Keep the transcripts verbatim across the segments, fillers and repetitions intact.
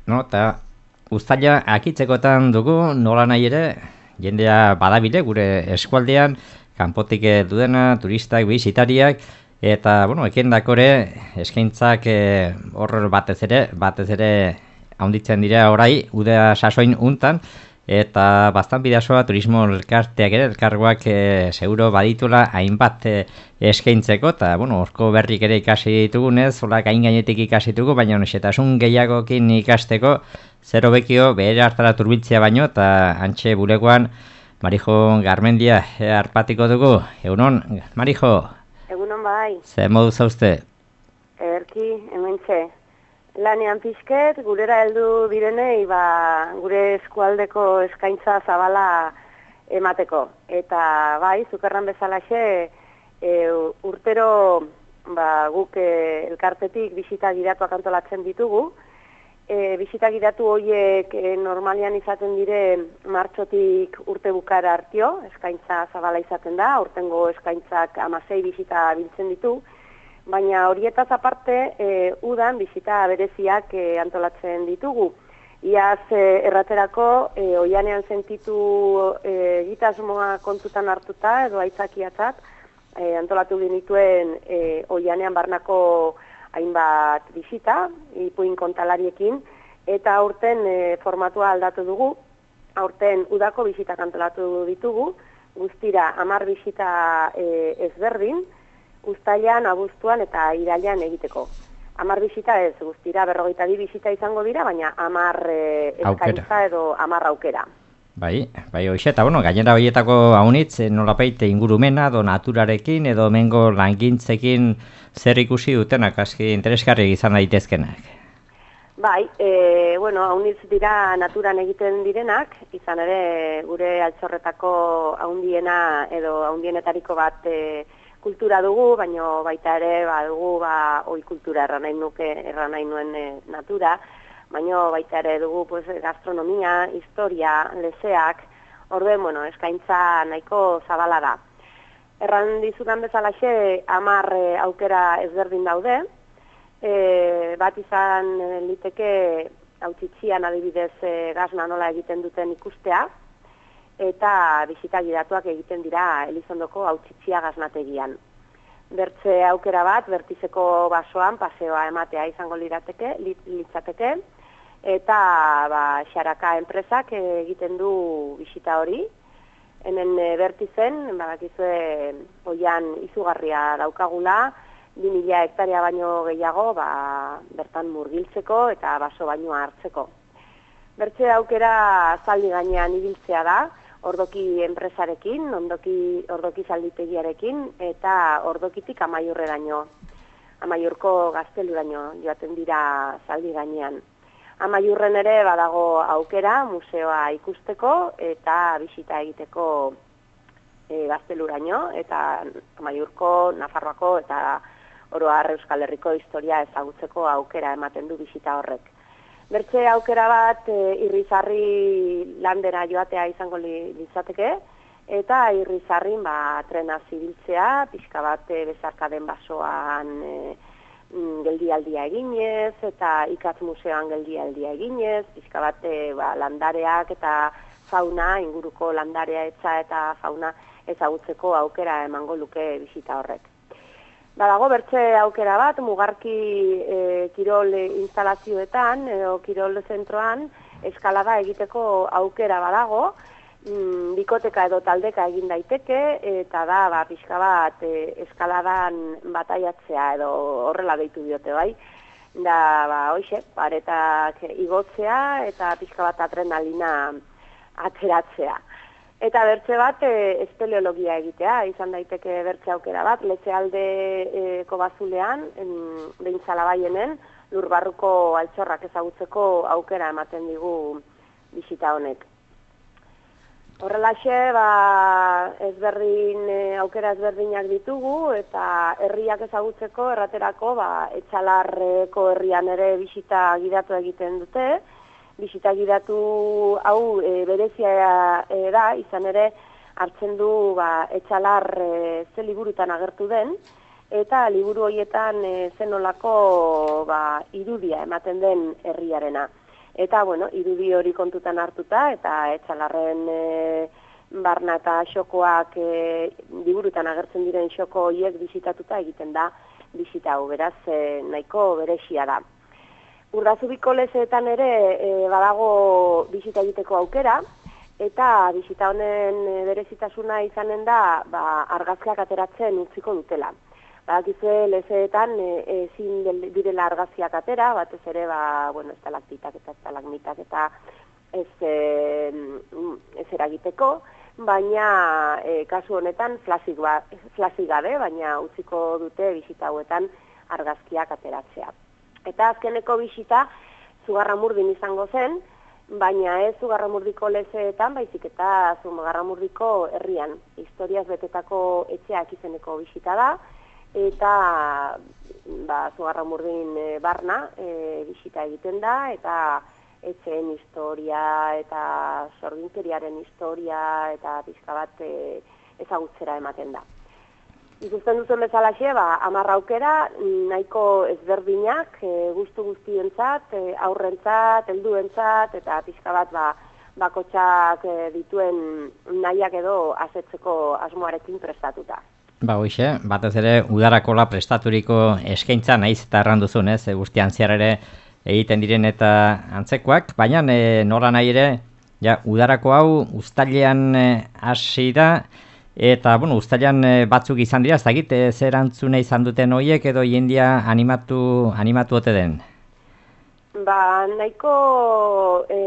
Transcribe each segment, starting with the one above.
No, eta uztaila akitzekotan dugu, nola nahi ere, jendea badabide gure eskualdean, kanpotik eh, dudena, turistak, bisitariak, eta, bueno, ekendakore eskaintzak eh, hor batez ere, batez ere haunditzen dira orai, udea sasoin untan, eta bastan bidazoa turismo elkarteak ere, elkargoak eh, seguro baditula hainbat eh, eskaintzeko, eta, bueno, orko berrik ere ikasi ditugunez, hola gain gainetik ikasi ditugu, baina nesetasun gehiagokin ikasteko, zer hobekio behera hartara turbiltzea baino, eta antxe bulegoan, Marijo Garmendia eh, arpatiko dugu. Egunon, Marijo, Egunon bai, ze modu zauzte? erki, hementxe. Lanean pixket, gurera heldu direnei, ba, gure eskualdeko eskaintza zabala emateko. Eta bai, zukerran bezalaxe, e, urtero ba, guk e, elkartetik bisita gidatuak antolatzen ditugu. E, bisita gidatu horiek e, normalian izaten dire martxotik urte bukara hartio, eskaintza zabala izaten da, urtengo eskaintzak amasei bisita biltzen ditu, baina horietaz aparte e, udan bisita bereziak e, antolatzen ditugu. Iaz e, erraterako e, oianean sentitu e, egitasmoa kontutan hartuta edo aitzakiatzat e, antolatu genituen e, oianean barnako hainbat bisita, ipuin kontalariekin, eta aurten e, formatua aldatu dugu, aurten udako bisitak antolatu ditugu, guztira hamar bisita e, ezberdin, uztailan, abuztuan eta irailean egiteko. Hamar bisita ez, guztira berrogeita bi bisita izango dira, baina hamar e, eskaintza edo hamar aukera. Bai, bai, hoxe, eta bueno, gainera horietako haunitz, nolapeite ingurumena, edo naturarekin, edo mengo langintzekin zer ikusi dutenak, aski interesgarri izan daitezkenak. Bai, e, bueno, haunitz dira naturan egiten direnak, izan ere gure altxorretako haundiena edo haundienetariko bat e, kultura dugu, baina baita ere ba, dugu ba, oi kultura erran nahi nuke, erran nahi nuen e, natura, baina baita ere dugu pues, gastronomia, historia, leseak, orduen, bueno, eskaintza nahiko zabala da. Erran dizudan bezalaxe, hamar e, aukera ezberdin daude, e, bat izan e, liteke hautsitxian adibidez e, gazna nola egiten duten ikustea, eta bisita gidatuak egiten dira Elizondoko hautsitxia gaznategian. Bertze aukera bat, bertizeko basoan paseoa ematea izango lirateke, litzateke, eta ba, xaraka enpresak egiten du bisita hori. Hemen bertizen, badakizue oian izugarria daukagula, bi mila hektaria baino gehiago ba, bertan murgiltzeko eta baso baino hartzeko. Bertze aukera zaldi gainean ibiltzea da, ordoki enpresarekin, ondoki, ordoki zalditegiarekin, eta ordokitik amaiurreraino, amaiurko gazteluraino joaten dira zaldi gainean. Amaiurren ere badago aukera museoa ikusteko eta bisita egiteko e, gazteluraino, eta amaiurko, Nafarroako eta Oro Har Euskal Herriko historia ezagutzeko aukera ematen du bisita horrek. Bertze aukera bat e, irrizarri landera joatea izango li, litzateke, eta irrizarrin ba, trena zibiltzea, pixka bat e, bezarkaden basoan e, geldialdia eginez, eta ikatz museoan geldialdia eginez, pixka bat e, ba, landareak eta fauna, inguruko landarea etza eta fauna ezagutzeko aukera emango luke bisita horrek. Badago bertze aukera bat, mugarki e, kirol instalazioetan, edo kirol zentroan, eskalada egiteko aukera badago, mm, bikoteka edo taldeka egin daiteke, eta da, ba, pixka bat, e, eskaladan bataiatzea edo horrela deitu diote bai, da, ba, hoxe, paretak igotzea eta pixka bat adrenalina ateratzea. Eta bertze bat, e, espeleologia egitea, izan daiteke bertze aukera bat, Letxealdeko bazulean, behintzalabaien, lurbarruko altxorrak ezagutzeko aukera ematen digu bisita honek. Horrelaxe, ba, ezberdin, e, aukera ezberdinak ditugu, eta herriak ezagutzeko, erraterako, ba, Etxalarreko herrian ere bisita gidatu egiten dute, bisita gidatu hau e, berezia e, da, izan ere hartzen du ba, Etxalar e, ze liburutan agertu den, eta liburu horietan e, zenolako ba, irudia ematen den herriarena. Eta, bueno, irudi hori kontutan hartuta, eta Etxalarren e, barna eta xokoak e, liburutan agertzen diren xoko horiek bisitatuta egiten da bisita hau, beraz e, nahiko berexia da. Urdazubiko lezeetan ere e, badago bisita egiteko aukera, eta bisita honen e, berezitasuna izanen da ba, argazkiak ateratzen utziko dutela. Badakizue lezeetan ezin e, direla argazkiak atera, batez ere ba, bueno, estalaktitak eta estalagmitak eta ez, e, ez eragiteko, baina e, kasu honetan flasik, ba, flasik gabe, baina utziko dute bisita hauetan argazkiak ateratzea. Eta azkeneko bisita Zugarramurdin izango zen, baina ez Zugarramurdiko lezeetan, baizik eta Zugarramurdiko herrian. Historiaz betetako etxeak izeneko bisita da, eta ba, Zugarramurdin e, barna e, bisita egiten da, eta etxeen historia eta sorginkeriaren historia eta pixka bat e, ezagutzera ematen da. Ikusten duzuen bezalaxe, ba, hamar aukera nahiko ezberdinak, e, gustu guztientzat, e, aurrentzat, helduentzat eta pixka bat ba, bakotxak e, dituen nahiak edo asetzeko asmoarekin prestatuta. Ba, hoxe, batez ere udarakola prestaturiko eskaintza naiz eta erranduzun, ez, guztian zehar ere egiten diren eta antzekoak, baina e, nola nahi ere, ja, udarako hau uztailean e, hasi da, eta, bueno, uztailean e, batzuk izan dira, ez dakit, e, zer antzune izan duten horiek edo jendia animatu, animatu ote den? Ba, nahiko e,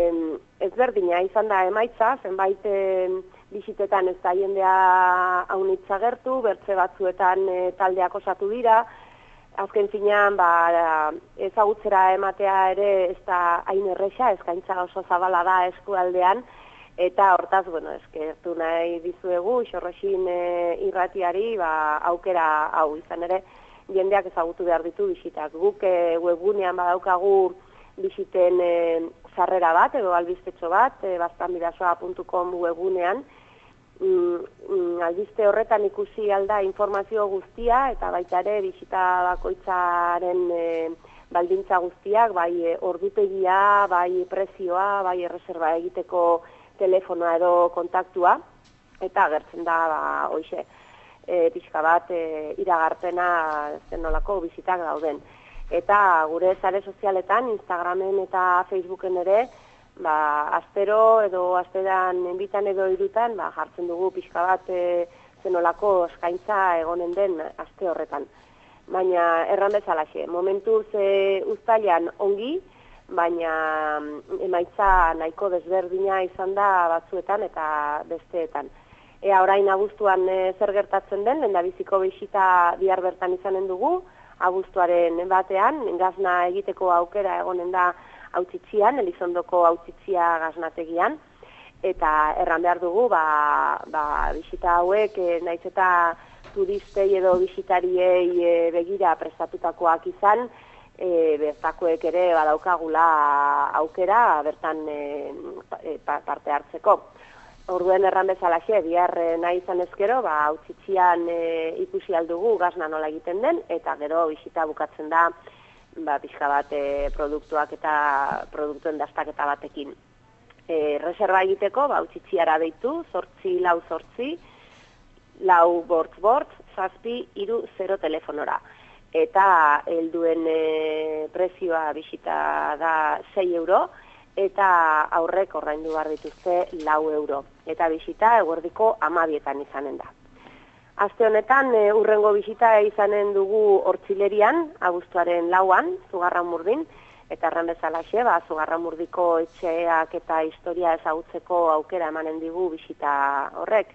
ezberdina izan da emaitza, zenbait e, bisitetan ez da jendea haunitza gertu, bertze batzuetan e, taldeak osatu dira, azken finean ba, ezagutzera ematea ere ez da hain erresa, eskaintza oso zabala da eskualdean, eta hortaz, bueno, eskertu nahi dizuegu, Xorroxin e, irratiari ba, aukera hau izan ere, jendeak ezagutu behar ditu bisitak. Guk e, webgunean badaukagu bisiten e, sarrera bat, edo albistetxo bat, e, baztanbidasoa puntu com webgunean, Mm, mm, albiste horretan ikusi alda informazio guztia eta baita ere bisita bakoitzaren e, baldintza guztiak, bai e, ordutegia, bai prezioa, bai erreserba egiteko telefonoa edo kontaktua, eta agertzen da ba, hoixe, e, pixka bat e, iragarpena zenolako bisitak dauden. Eta gure sare sozialetan, Instagramen eta Facebooken ere, ba, astero edo asteran enbitan edo irutan, ba, jartzen dugu pixka bat e, zenolako eskaintza egonen den aste horretan. Baina erran bezalaxe, momentuz e, uztailan ongi, baina emaitza nahiko desberdina izan da batzuetan eta besteetan. Ea orain abuztuan e, zer gertatzen den, lehendabiziko bisita bihar bertan izanen dugu, abuztuaren batean, gazna egiteko aukera egonen da Hautzitzian, Elizondoko Hautzittzia gaznategian, eta erran behar dugu, ba, ba, bisita hauek, e, naiz eta turistei edo bisitariei e, begira prestatutakoak izan, e, bertakoek ere badaukagula aukera bertan e, e, parte hartzeko. Orduen erran bezalaxe, bihar e, nahi izan ezkero, ba, Hautzitzian e, ikusi aldugu gazna nola egiten den, eta gero bisita bukatzen da, ba, pixka bat e, produktuak eta produktuen dastaketa batekin. E, reserva egiteko, ba, Hautzitziara deitu, zortzi, lau zortzi, lau bortz bortz, zazpi, iru, zero telefonora. Eta helduen e, prezioa bisita da sei euro, eta aurrek ordaindu behar dituzte lau euro. Eta bisita eguerdiko hamabietan izanen da. Aste honetan, e, urrengo bisita izanen dugu Hortzilerian, abuztuaren lauan, Zugarramurdin, eta erran bezalaxe, ba, Zugarramurdiko etxeak eta historia ezagutzeko aukera emanen digu bisita horrek.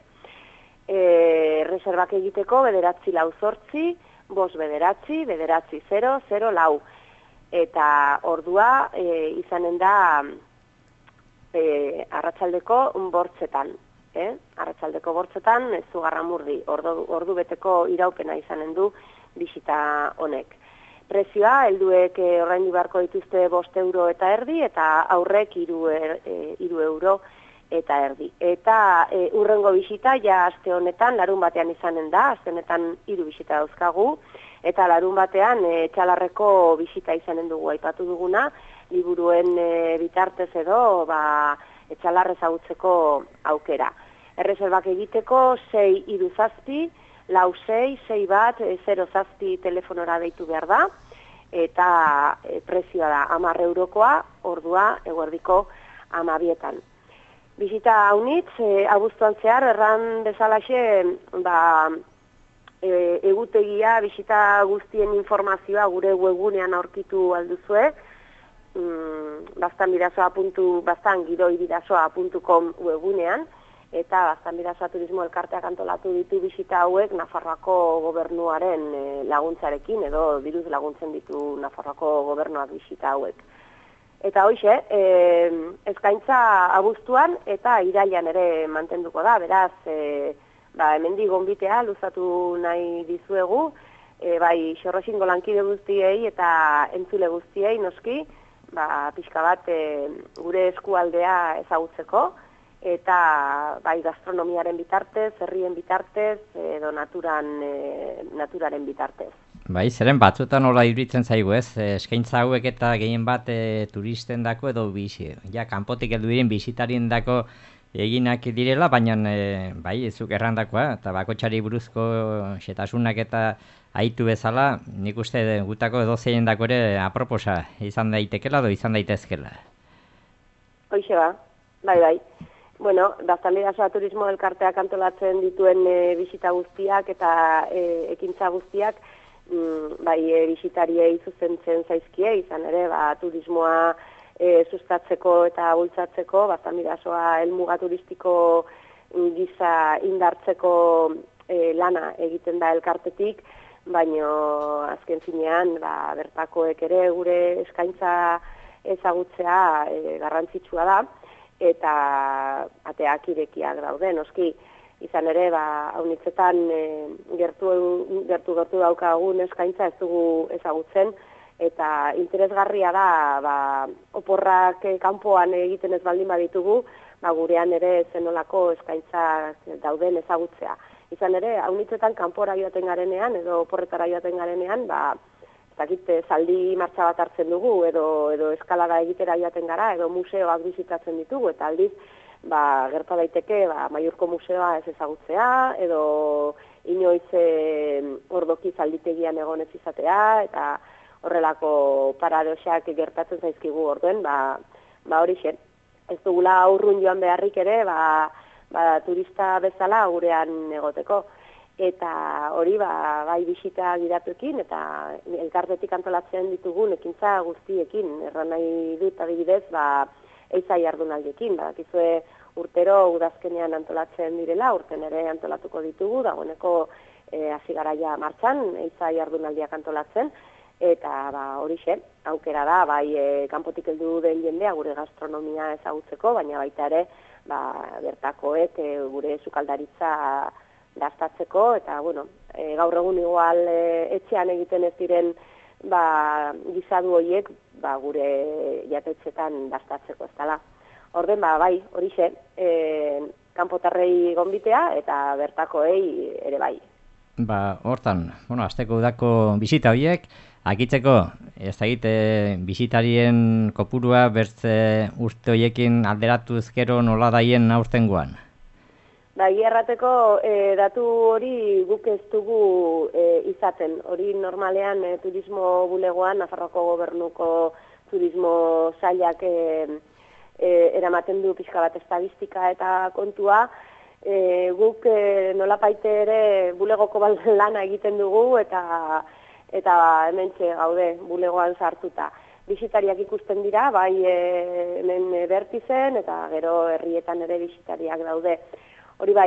E, reservak egiteko, bederatzi lau zortzi, bos bederatzi, bederatzi zero, zero lau. Eta ordua e, izanen da e, arratsaldeko bortzetan. Eh? Arratsaldeko bortzetan, Zugarramurdi, ordu, ordu beteko iraupena izanen du bisita honek. Prezioa, helduek e, ordaindu beharko dituzte bost euro eta erdi, eta aurrek hiru er, e, euro eta erdi. Eta e, urrengo bisita, ja aste honetan, larun batean izanen da, aste honetan hiru bisita dauzkagu, eta larun batean e, Etxalarreko bisita izanen dugu aipatu duguna, liburuen e, bitartez edo ba, Etxalarre ezagutzeko aukera. Erreserbak egiteko sei hiru zazpi, lau sei, sei bat, zero zazpi telefonora deitu behar da, eta e, prezioa da hamar eurokoa, ordua eguerdiko hamabietan. Bisita haunitz, e, abuztuan zehar, erran bezalaxe, ba, e, egutegia, bisita guztien informazioa gure webgunean aurkitu alduzue, mm, bastanbidasoa puntu, bastan giroibidasoa puntu com webgunean, eta Bastanbidasoa Turismo Elkarteak antolatu ditu bisita hauek Nafarroako gobernuaren e, laguntzarekin, edo diruz laguntzen ditu Nafarroako gobernuak bisita hauek. Eta hoxe, e, eskaintza abuztuan eta irailan ere mantenduko da, beraz, e, ba, hemendik gonbitea luzatu nahi dizuegu, e, bai Xorroxingo lankide guztiei eta entzule guztiei noski, ba, pixka bat e, gure eskualdea ezagutzeko, eta bai gastronomiaren bitartez, herrien bitartez, edo naturan, e, naturaren bitartez. Bai, zeren batzutan nola iruditzen zaigu, ez? Eskaintza hauek eta gehien bat e, turisten dako edo bizi. Ja, kanpotik heldu diren bisitarien dako eginak direla, baina e, bai, ezuk errandakoa, eta bakotxari buruzko xetasunak eta aitu bezala, nik uste gutako edozeien dako ere aproposa izan daitekela edo izan daitezkela. Hoixe ba, bai, bai. Bueno, Bastanbidasoa Turismo Elkarteak antolatzen dituen e, bisita guztiak eta e, ekintza guztiak, mm, bai, e, bisitariei zuzentzen zaizkie, izan ere, ba, turismoa e, sustatzeko eta bultzatzeko, Bastanbidasoa helmuga turistiko giza indartzeko e, lana egiten da elkartetik, baino azken finean, ba, bertakoek ere gure eskaintza ezagutzea e, garrantzitsua da, eta ateak irekiak daude, noski, izan ere, ba, haunitzetan e, gertu, gertu gertu daukagun eskaintza ez dugu ezagutzen, eta interesgarria da, ba, oporrak e, kanpoan egiten ez baldin baditugu, ba, gurean ere zenolako eskaintza dauden ezagutzea. Izan ere, haunitzetan kanpora joaten garenean, edo oporretara joaten garenean, ba, zakit, zaldi martxa bat hartzen dugu, edo, edo eskalada egitera joaten gara, edo museoak bizitatzen ditugu, eta aldiz, ba, gerta daiteke, ba, Maiurko museoa ez ezagutzea, edo inoiz e, ordoki zalditegian egon ez izatea, eta horrelako paradoxak gertatzen zaizkigu orduen, ba, ba horixe, ez dugula urrun joan beharrik ere, ba, ba, turista bezala gurean egoteko. Eta hori ba, bai bisita gidatuekin eta elkartetik antolatzen ditugun ekintza guztiekin, erran nahi dut adibidez, ba, eiza jardunaldiekin, badakizue urtero udazkenean antolatzen direla, urten ere antolatuko ditugu, dagoeneko e, hasi garaia martxan, eiza jardunaldiak antolatzen, eta ba, horixe, aukera da, bai e, kanpotik heldu den jendea gure gastronomia ezagutzeko, baina baita ere, ba, bertakoek e, gure sukaldaritza dastatzeko, eta, bueno, e, gaur egun igual e, etxean egiten ez diren ba, gizadu horiek ba, gure jatetxetan dastatzeko, ez dela. Orden, ba, bai, horixe, e, kanpotarrei gonbitea eta bertakoei ere bai. Ba, hortan, bueno, asteko udako bisita horiek, akitzeko, ez da egite, bisitarien kopurua bertze urte horiekin alderatuz gero nola daien aurtengoan? Ba, errateko e, datu hori guk ez dugu e, izaten. Hori normalean e, turismo bulegoan, Nafarroako gobernuko turismo sailak e, e, eramaten du pixka bat estadistika eta kontua. E, guk e, nolapaite ere bulegoko lana egiten dugu eta eta hementxe gaude bulegoan sartuta. Bisitariak ikusten dira, bai e, hemen bertizen eta gero herrietan ere bisitariak daude. Hori bai,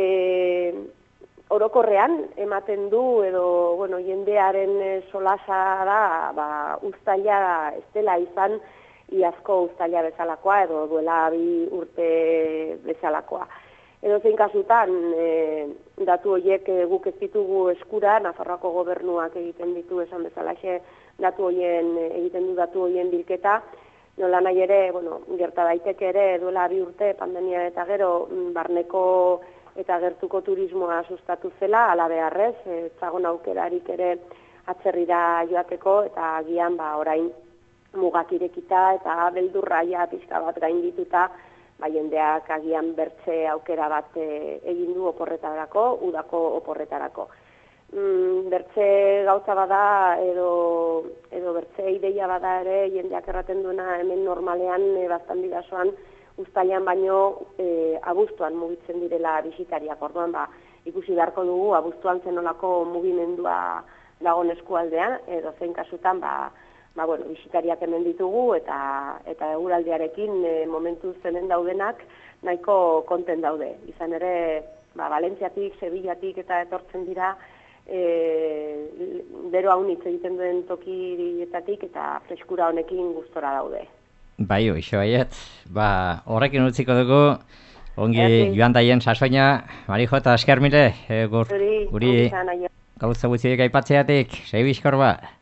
e, orokorrean ematen du edo bueno, jendearen solasa da, ba, uztaila ez dela izan iazko uztaila bezalakoa edo duela bi urte bezalakoa. Edo zein kasutan, e, datu horiek guk ez ditugu eskura, Nafarroako gobernuak egiten ditu esan bezalaxe datu horien, egiten du datu horien bilketa, Nola nahi ere, bueno, gerta daiteke ere duela bi urte pandemia eta gero barneko eta gertuko turismoa sustatu zela, ala beharrez, ez zagon aukerarik ere atzerrira joateko eta agian ba orain mugak irekita eta beldurraia pixka bat gaindituta, ba jendeak agian bertze aukera bat e, egin du oporretarako, udako oporretarako. Mm, bertze gauza bada edo edo bertze ideia bada ere jendeak erraten duena hemen normalean e, bastan bidasoan uztailan baino e, abuztuan mugitzen direla bisitariak. Orduan ba ikusi beharko dugu abuztuan zenolako mugimendua dagoen eskualdean edo zein kasutan ba ba bueno, bisitariak hemen ditugu eta eta eguraldiarekin e, momentu zenen daudenak nahiko konten daude. Izan ere, ba Valentziatik, Sevillatik eta etortzen dira e, bero haunitz egiten duen tokietatik eta freskura honekin gustora daude. Bai, hoixo baiet. Ba, horrekin utziko dugu, ongi joan daien sasoina, Marijo eta esker mire, e, gur, guri gauza guztiek aipatzeatik, sei bizkor ba.